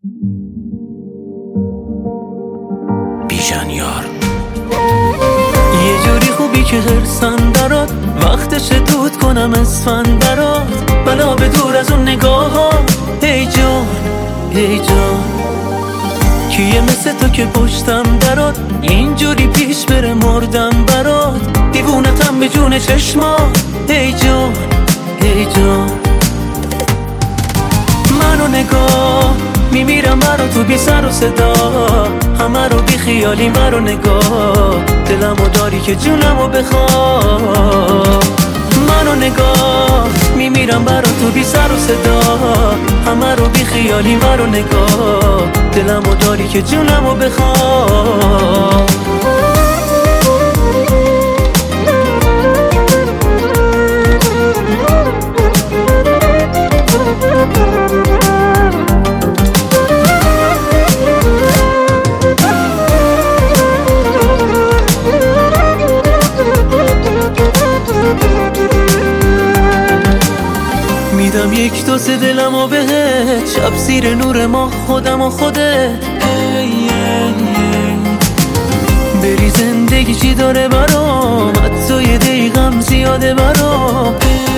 بیژن یار. یه جوری خوبی که هرسم برات، وقتشه دود کنم اسفند برات، بلا به دور از اون نگاه ها. ای جان ای جان، کیه مثل تو که پشتم درات، اینجوری پیش بره مردم برات، دیوونتم به جون چشما. ای جان ای جان، منو نگاه میمیرم برا تو بی سر و صدا، همه رو بی خیالی مرو نگاه، دلمو داری که جونمو بخواه. منو نگاه میمیرم برا تو بی سر و صدا، همه رو بی خیالی مرو نگاه، دلمو داری که جونمو بخواه. میدم یک دو سه دلمو بهت، شب زیر نور ما خودم و خودت. بری زندگی چی داره برام، حتی یه دقیقم زیاده برام.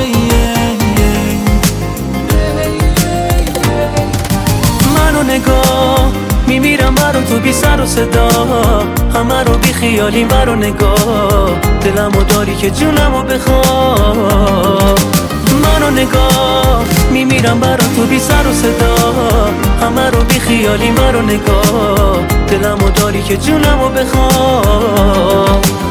منو نگاه میمیرم برا تو بی سر و صدا، همه رو بی خیالی مرو نگاه، دلمو داری که جونمو بخواه. منو نگاه میمیرم برا تو بی سر و صدا، همه رو بی خیالی مرو نگاه، دلمو داری که جونمو بخواه.